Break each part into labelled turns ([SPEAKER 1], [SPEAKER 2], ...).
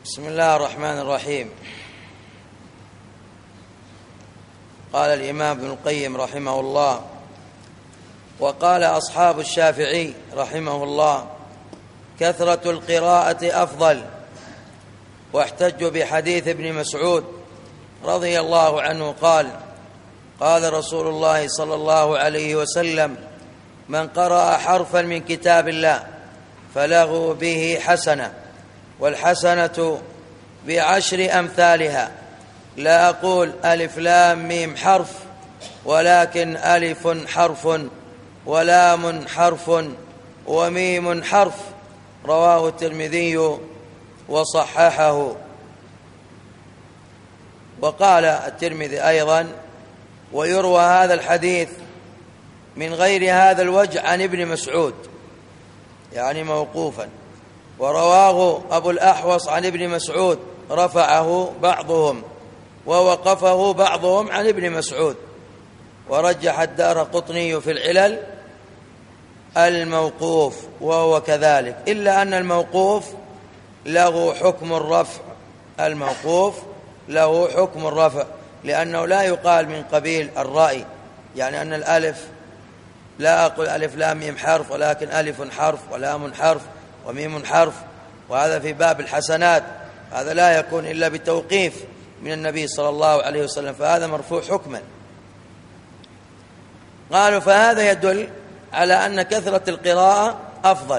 [SPEAKER 1] بسم الله الرحمن الرحيم. قال الإمام ابن القيم رحمه الله: وقال أصحاب الشافعي رحمه الله: كثرة القراءة أفضل. واحتجوا بحديث ابن مسعود رضي الله عنه قال: قال رسول الله صلى الله عليه وسلم: من قرأ حرفا من كتاب الله فله به حسنة، والحسنة بعشر أمثالها. لا أقول ألف لام ميم حرف، ولكن ألف حرف ولام حرف وميم حرف. رواه الترمذي وصححه. وقال الترمذي أيضا: ويروى هذا الحديث من غير هذا الوجه عن ابن مسعود، يعني موقوفا، ورواه أبو الأحوص عن ابن مسعود، رفعه بعضهم ووقفه بعضهم عن ابن مسعود. ورجح الدارقطني في العلل الموقوف وهو كذلك، إلا أن الموقوف له حكم الرفع. الموقوف له حكم الرفع لأنه لا يقال من قبيل الرأي، يعني أن الألف لا أقول ألف لام ميم حرف، ولكن ألف حرف ولام حرف وميم حرف. وهذا في باب الحسنات، هذا لا يكون إلا بتوقيف من النبي صلى الله عليه وسلم، فهذا مرفوع حكما. قالوا: فهذا يدل على أن كثرة القراءة أفضل.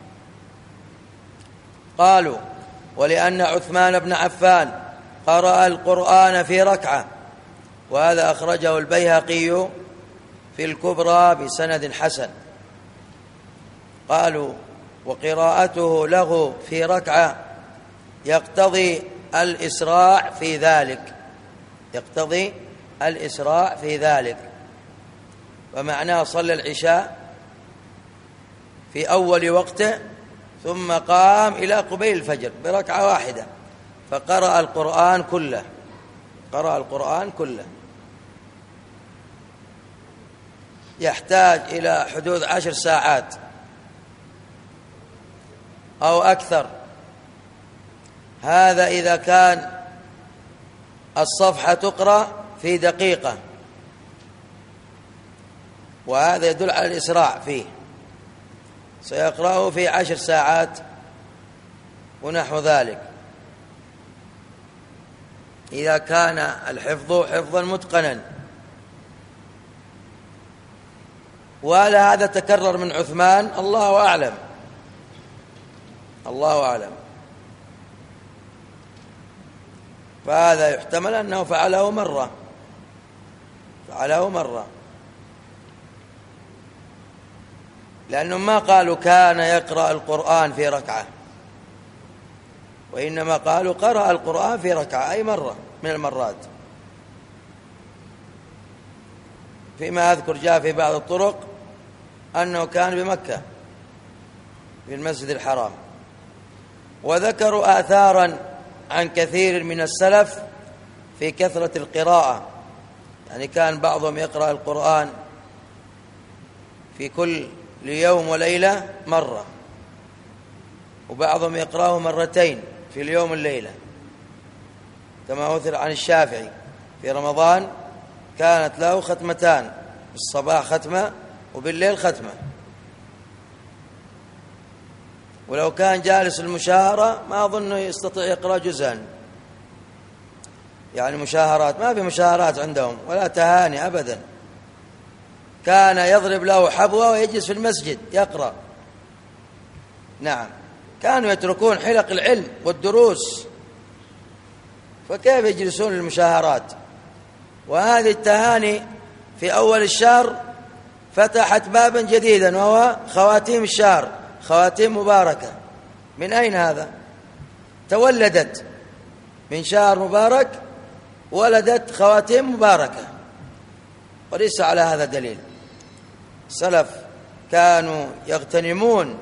[SPEAKER 1] قالوا: ولأن عثمان بن عفان قرأ القرآن في ركعة، وهذا أخرجه البيهقي في الكبرى بسند حسن. قالوا: وقراءته له في ركعة يقتضي الإسراع في ذلك، يقتضي الإسراع في ذلك. ومعناه صلى العشاء في أول وقته ثم قام إلى قبيل الفجر بركعة واحدة، فقرأ القرآن كله، قرأ القرآن كله. يحتاج إلى حدود 10 ساعات أو أكثر. هذا إذا كان الصفحة تقرأ في دقيقة، وهذا يدل على الإسراع فيه. سيقرأه في 10 ساعات ونحو ذلك، إذا كان الحفظ حفظا متقنا. وهل هذا تكرر من عثمان؟ الله أعلم، الله أعلم. فهذا يحتمل أنه فعله مرة، فعله مرة، لأنهم ما قالوا كان يقرأ القرآن في ركعة، وإنما قالوا قرأ القرآن في ركعة، أي مرة من المرات. فيما أذكر جاء في بعض الطرق أنه كان بمكة في المسجد الحرام. وذكروا آثارا عن كثير من السلف في كثرة القراءة، يعني كان بعضهم يقرأ القرآن في كل يوم وليلة مرة، وبعضهم يقرأه مرتين في اليوم والليلة، كما أثر عن الشافعي في رمضان كانت له ختمتان، بالصباح ختمة وبالليل ختمة. ولو كان جالس المشاهرة ما أظن يستطيع يقرأ جزءا، يعني مشاهرات، ما في مشاهرات عندهم ولا تهاني أبدا. كان يضرب له حبوة ويجلس في المسجد يقرأ. نعم، كانوا يتركون حلق العلم والدروس، فكيف يجلسون للمشاهرات؟ وهذه التهاني في أول الشهر فتحت بابا جديدا، وهو خواتيم الشهر، خواتيم مباركة. من أين هذا؟ تولدت من شهر مبارك، ولدت خواتيم مباركة، وليس على هذا دليل. السلف كانوا يغتنمون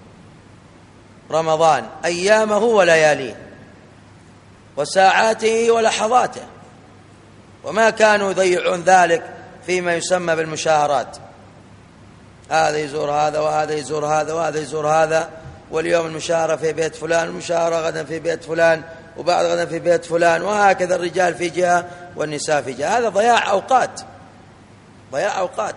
[SPEAKER 1] رمضان، أيامه ولياليه وساعاته ولحظاته، وما كانوا يضيعون ذلك فيما يسمى بالمشاهرات. هذا يزور هذا، وهذا يزور هذا، وهذا يزور هذا، واليوم المشاهرة في بيت فلان، المشاهرة غدا في بيت فلان، وبعد غدا في بيت فلان، وهكذا الرجال في جهة والنساء في جهة. هذا ضياع أوقات، ضياع أوقات.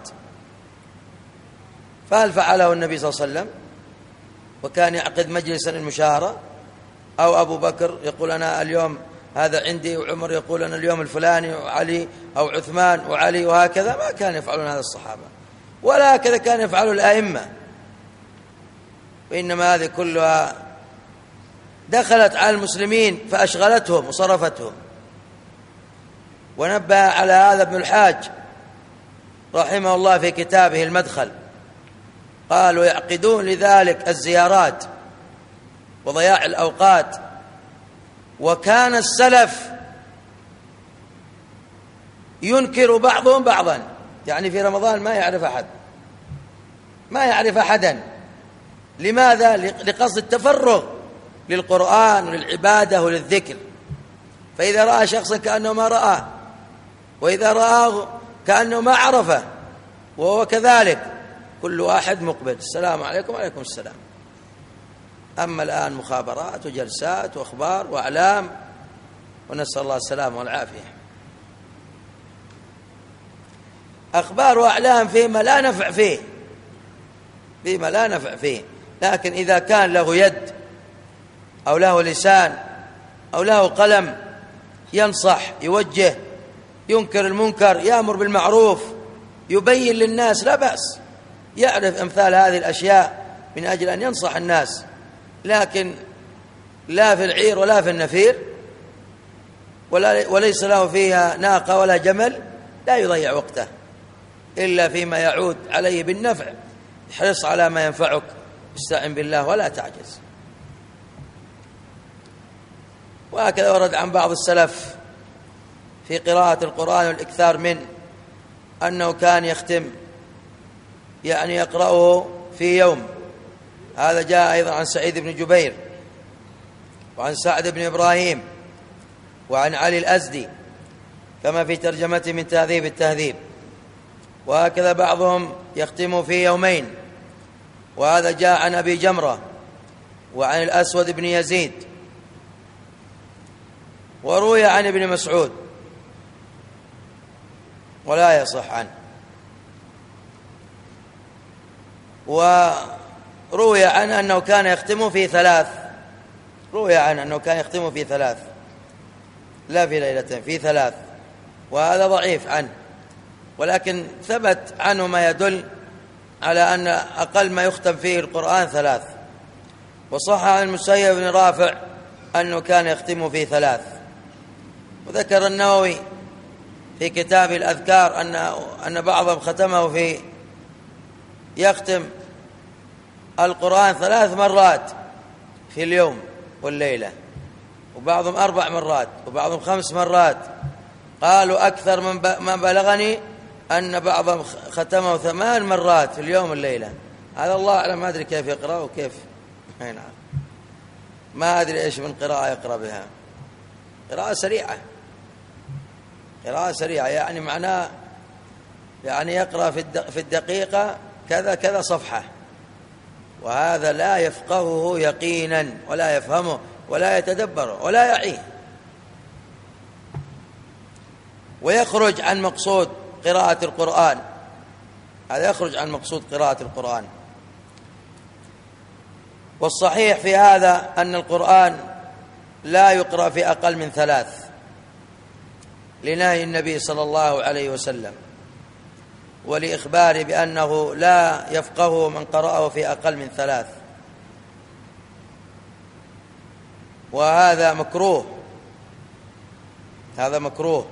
[SPEAKER 1] فهل فعله النبي صلى الله عليه وسلم وكان يعقد مجلسا المشاهرة، أو أبو بكر يقول أنا اليوم هذا عندي، وعمر يقول أنا اليوم الفلاني، وعلي أو عثمان وعلي، وهكذا؟ ما كان يفعلون هذا الصحابة، ولا هكذا كان يفعل الآئمة. وإنما هذه كلها دخلت على المسلمين فأشغلتهم وصرفتهم. ونبه على هذا ابن الحاج رحمه الله في كتابه المدخل، قال: ويعقدون لذلك الزيارات وضياع الأوقات. وكان السلف ينكر بعضهم بعضا، يعني في رمضان ما يعرف أحد، ما يعرف أحدا. لماذا؟ لقصد التفرغ للقرآن وللعبادة وللذكر. فإذا رأى شخصا كأنه ما رآه، وإذا رآه كأنه ما عرفه، وهو كذلك، كل واحد مقبل، السلام عليكم وعليكم السلام. أما الآن مخابرات وجلسات وأخبار وأعلام، ونسأل الله السلامة والعافية. أخبار وأعلام فيما لا نفع فيه، فيما لا نفع فيه. لكن إذا كان له يد أو له لسان أو له قلم، ينصح، يوجه، ينكر المنكر، يأمر بالمعروف، يبين للناس، لا بأس، يعرف أمثال هذه الأشياء من أجل أن ينصح الناس. لكن لا في العير ولا في النفير، وليس له فيها ناقة ولا جمل، لا يضيع وقته إلا فيما يعود عليه بالنفع. احرص على ما ينفعك، استعن بالله ولا تعجز. وهكذا ورد عن بعض السلف في قراءة القرآن والإكثار منه أنه كان يختم، يعني يقرأه في يوم. هذا جاء أيضا عن سعيد بن جبير، وعن سعد بن إبراهيم، وعن علي الأزدي، كما في ترجمته من تهذيب التهذيب. وهكذا بعضهم يختم في يومين، وهذا جاء عن أبي جمرة وعن الأسود بن يزيد، وروي عن ابن مسعود ولا يصح عنه. وروي عنه أنه كان يختم في 3، روي عنه أنه كان يختم في 3، لا في ليلة، في 3، وهذا ضعيف عنه. ولكن ثبت عنه ما يدل على أن أقل ما يختم فيه القرآن 3. وصح عن المسيب بن رافع أنه كان يختم في 3. وذكر النووي في كتاب الأذكار أن بعضهم ختمه في، يختم القرآن 3 مرات في اليوم والليلة، وبعضهم 4 مرات، وبعضهم 5 مرات. قالوا أكثر من بلغني أن بعضهم ختمه 8 مرات في اليوم والليلة. هذا الله أعلم، ما أدري كيف يقرأ وكيف، نعم، ما أدري إيش من قراءة يقرأ بها. قراءة سريعة، قراءة سريعة، يعني معناه يعني يقرأ في الدقيقة كذا كذا صفحة، وهذا لا يفقهه يقينا، ولا يفهمه، ولا يتدبره، ولا يعيه، ويخرج عن مقصود قراءة القرآن. هذا يخرج عن مقصود قراءة القرآن. والصحيح في هذا أن القرآن لا يقرأ في أقل من 3، لنهي النبي صلى الله عليه وسلم، ولإخباره بأنه لا يفقه من قرأه في أقل من 3. وهذا مكروه، هذا مكروه.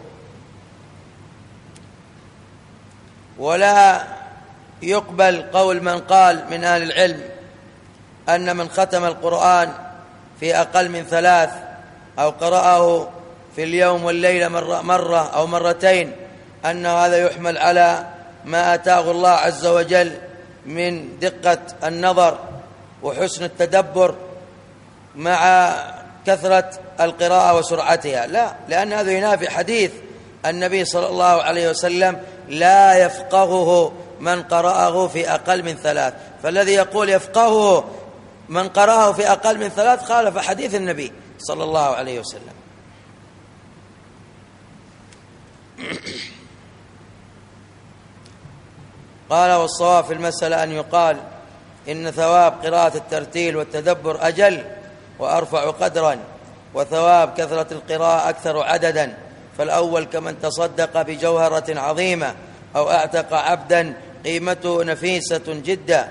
[SPEAKER 1] ولا يقبل قول من قال من أهل العلم أن من ختم القرآن في أقل من 3 أو قرأه في اليوم والليلة مرة أو مرتين أن هذا يحمل على ما آتاه الله عز وجل من دقة النظر وحسن التدبر مع كثرة القراءة وسرعتها. لا، لأن هذا ينافي حديث النبي صلى الله عليه وسلم: لا يفقهه من قرأه في أقل من 3. فالذي يقول يفقهه من قرأه في أقل من 3 خالف حديث النبي صلى الله عليه وسلم. قال: والصواب في المسألة أن يقال إن ثواب قراءة الترتيل والتدبر أجل وأرفع قدرا، وثواب كثرة القراءة أكثر عددا، فالأول كمن تصدق بجوهرة عظيمة أو أعتق عبدا قيمته نفيسة جدا،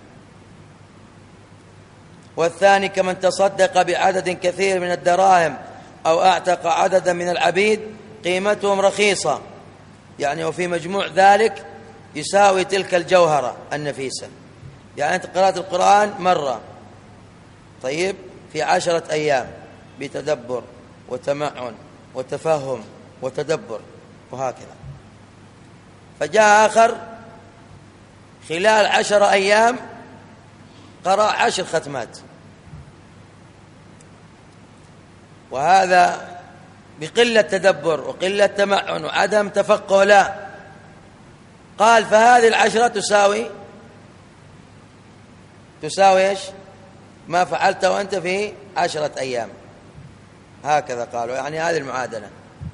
[SPEAKER 1] والثاني كمن تصدق بعدد كثير من الدراهم أو أعتق عددا من العبيد قيمتهم رخيصة، يعني وفي مجموع ذلك يساوي تلك الجوهرة النفيسة. يعني أنت قرأت القرآن مرة، طيب، في 10 أيام بتدبر وتمعن وتفهم وتدبر وهكذا، فجاء آخر خلال 10 أيام قرأ 10 ختمات، وهذا بقلة تدبر وقلة تمعن وعدم تفقه. لا، قال فهذه 10 تساوي إيش؟ ما فعلت وأنت في 10 أيام. هكذا قالوا، يعني هذه المعادلة.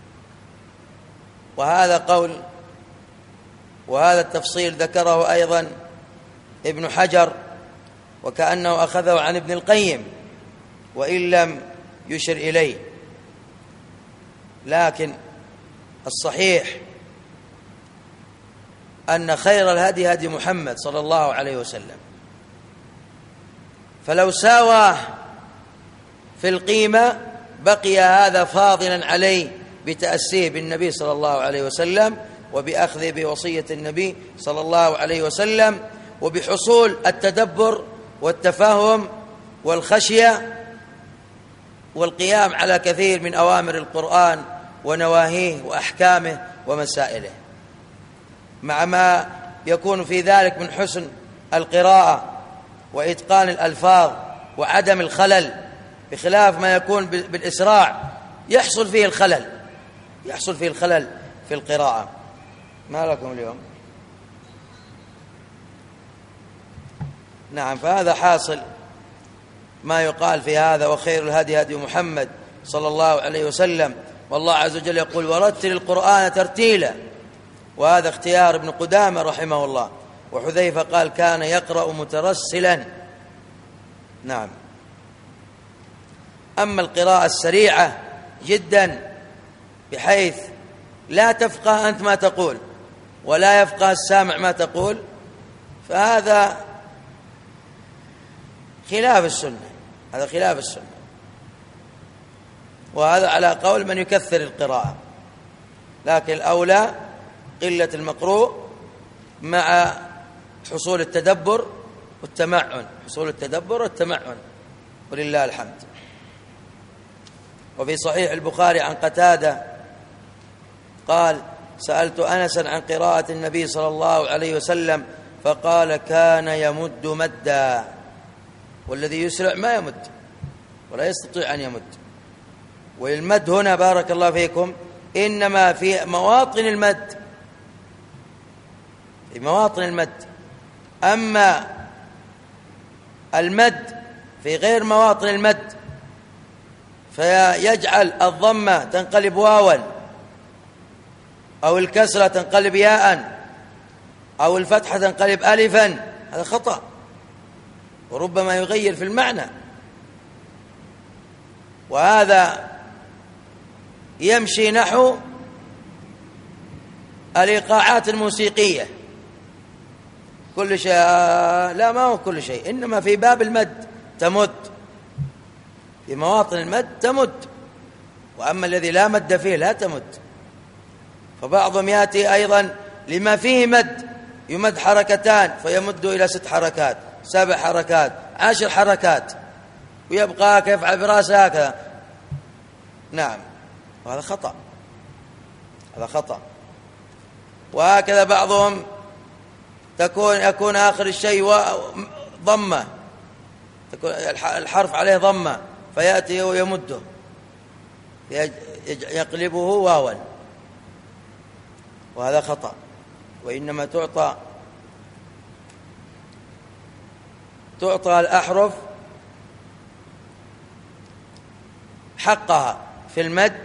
[SPEAKER 1] وهذا قول، وهذا التفصيل ذكره أيضا ابن حجر، وكأنه أخذه عن ابن القيم وإن لم يشر إليه، لكن الصحيح أن خير الهدي هدي محمد صلى الله عليه وسلم، فلو ساواه في القيمة بقي هذا فاضلا عليه بتأسيه بالنبي صلى الله عليه وسلم، وبأخذ بوصية النبي صلى الله عليه وسلم، وبحصول التدبر والتفهم والخشية والقيام على كثير من أوامر القرآن ونواهيه وأحكامه ومسائله، مع ما يكون في ذلك من حسن القراءة وإتقان الألفاظ وعدم الخلل، بخلاف ما يكون بالإسراع يحصل فيه الخلل في القراءة. ما لكم اليوم؟ نعم، فهذا حاصل ما يقال في هذا: وخير الهدي هدي محمد صلى الله عليه وسلم. والله عز وجل يقول: ورتل القرآن ترتيلا، وهذا اختيار ابن قدامة رحمه الله. وحذيفة قال: كان يقرأ مترسلا. نعم. أما القراءة السريعة جدا بحيث لا تفقه أنت ما تقول ولا يفقه السامع ما تقول، فهذا خلاف السنة، وهذا على قول من يكثر القراءة، لكن الأولى قلة المقروء مع حصول التدبر والتمعن، ولله الحمد. وفي صحيح البخاري عن قتادة قال: سألت أنسا عن قراءة النبي صلى الله عليه وسلم فقال: كان يمد مدا. والذي يسرع ما يمد ولا يستطيع أن يمد. والمد هنا بارك الله فيكم إنما في مواطن المد، أما المد في غير مواطن المد فيجعل الضمة تنقلب واوا، أو الكسرة تنقلب ياء، أو الفتحة تنقلب ألفا، هذا خطأ وربما يغير في المعنى. وهذا يمشي نحو الإيقاعات الموسيقية، كل شيء، لا ما هو كل شيء، إنما في باب المد تمد، في مواطن المد تمد، وأما الذي لا مد فيه لا تمد. فبعضهم يأتي أيضا لما فيه مد يمد حركتان فيمد إلى 6 حركات 7 حركات 10 حركات، ويبقى يفعل براسه هكذا. نعم، وهذا خطأ. وهكذا بعضهم يكون آخر الشيء ضمة، تكون الحرف عليه ضمة فيأتي ويمده يقلبه واوا، وهذا خطأ. وإنما تعطى الأحرف حقها في المد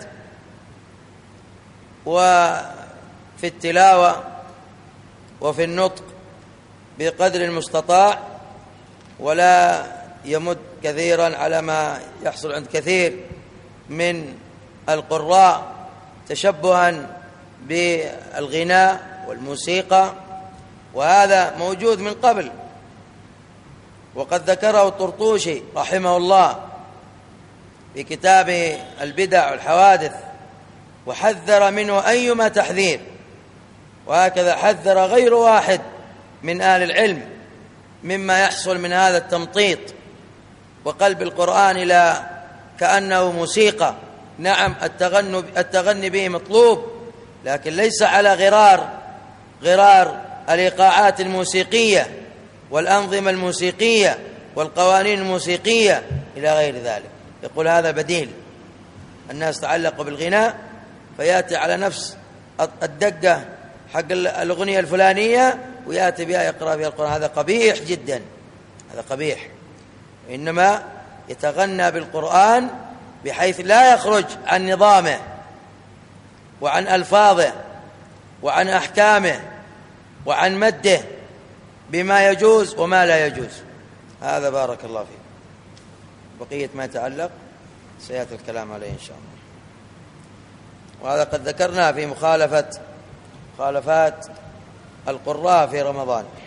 [SPEAKER 1] وفي التلاوة وفي النطق بقدر المستطاع، ولا يمد كثيرا على ما يحصل عند كثير من القراء تشبها بالغناء والموسيقى، وهذا موجود من قبل، وقد ذكره الطرطوشي رحمه الله في كتابه البدع والحوادث، وحذر منه أيما تحذير، وهكذا حذر غير واحد من أهل العلم مما يحصل من هذا التمطيط وقلب القرآن إلى كأنه موسيقى. نعم، التغني به مطلوب، لكن ليس على غرار الإيقاعات الموسيقية والأنظمة الموسيقية والقوانين الموسيقية إلى غير ذلك. يقول هذا بديل، الناس تعلقوا بالغناء فيأتي على نفس الدقة حق الأغنية الفلانية ويأتي بها يقرأ بها القرآن. هذا قبيح جدا، هذا قبيح. إنما يتغنى بالقرآن بحيث لا يخرج عن نظامه وعن ألفاظه وعن أحكامه وعن مده بما يجوز وما لا يجوز. هذا بارك الله فيه. بقية ما يتعلق سيأتي الكلام عليه إن شاء الله. وهذا قد ذكرنا في مخالفات القراء في رمضان.